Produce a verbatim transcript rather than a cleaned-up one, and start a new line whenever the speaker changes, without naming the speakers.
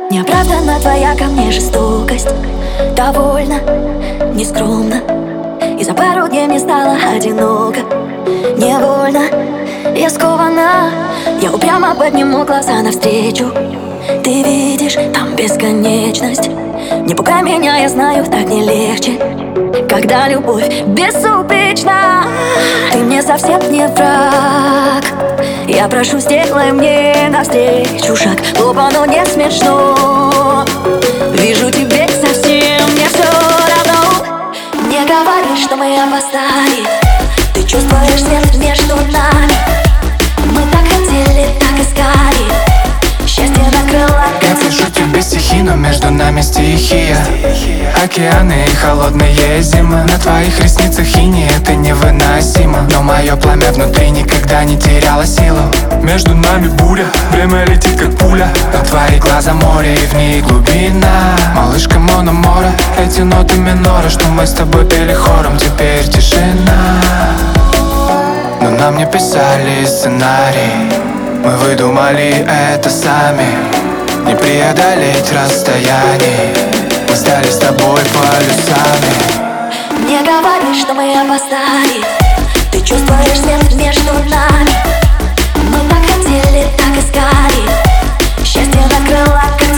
Неоправданна твоя ко мне жестокость. Довольно, нескромно. И за пару дней мне стало одиноко. Невольно, я скована. Я упрямо подниму глаза навстречу. Ты видишь, там бесконечность. Не пугай меня, я знаю, так не легче, когда любовь безупречна. Ты мне совсем не враг. Я прошу, сделай мне навстречу шаг. Глупо, но не смешно. Вижу, тебе совсем не все равно. Не говори, что мы опоздали. Ты чувствуешь свет между нами. Мы так хотели, так искали. Счастье накрыло.
Я пишу тебе стихи, но между нами стихия. Океаны и холодные зимы. На твоих ресницах иней, это невыносимо. Но мое пламя внутри никогда не теряло силу. Между нами буря, время летит как пуля. На твои глаза море и в ней глубина. Малышка Мономора, эти ноты минора, что мы с тобой пели хором, теперь тишина. Но нам не писали сценарий, мы выдумали это сами. Не преодолеть расстояние, мы стали с тобой полюсами.
Не говори, что мы опоздали. Ты чувствуешь свет между нами. Мы так хотели, так искали. Счастье накрыло, как